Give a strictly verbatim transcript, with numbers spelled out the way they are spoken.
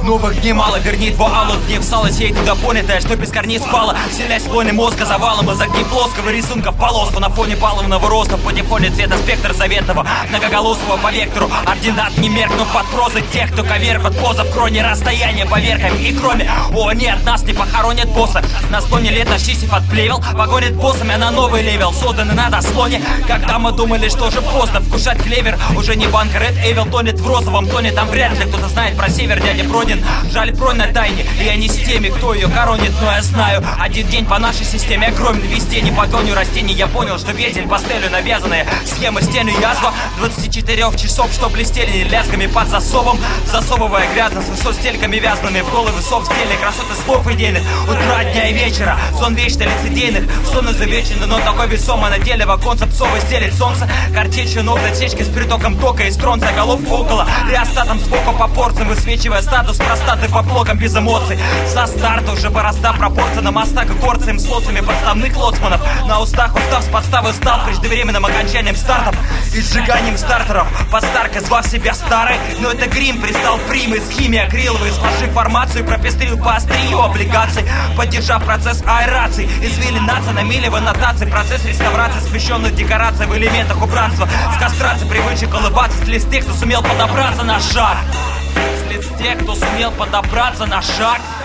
Новых дней мало, верни два алых дней в сало. Сей туда понятая, что без корней спала. Вселясь в лоне мозга завалом из огней плоского рисунка в полоску. На фоне паловного роста, в патефоне цвета спектра заветного многоголосого по вектору. Ординат не меркнув под прозы тех, кто коверк от поза в кроне расстояния поверками. И кроме, о нет, нас не похоронят босса. На склоне лет очистив от плевел, погонит боссами на новый левел, созданный на дослоне. Когда мы думали, что же поздно вкушать клевер, уже не банка Red Evil тонет в розовом тоне. Там вряд ли кто-то знает про север, дядя Пронин. Жаль, бронь на тайне, и я не с теми, кто ее коронит. Но я знаю, один день по нашей системе огромен. Везде не по тоню растений я понял, что ветель пастелью навязанные схемы стены язва двадцати четырёх часов, что блестели лязгами под засовом, засовывая грязно с высот стельками вязанными в головы сов стели красоты слов идейных. Утра, дня и вечера, сон вечно лицедейных, сон изувечен, но такой весомый на деле в оконце псовый стелит солнце. Картечью ног засечки с притоком тока и стронца, голов около реостатом сбоку по порциям, высвечивая статус простаты по блокам без эмоций. Со старта уже борозда пропорция на мостах и корцем с лоцами подставных лоцманов. На устах устав с подставы стал преждевременным окончанием стартов и сжиганием стартеров. Подстарка звав себя старый, но это грим пристал примы с химией акриловой, сложив формацию, пропестрил по острию облигаций, поддержав процесс аэрации, извили нация на миле в аннотации, процесс реставрации смещенных декораций в элементах убранства, с кастрацией привычек улыбаться, слез тех, кто сумел подобраться на шаг, слез тех, кто сумел подобраться на шаг.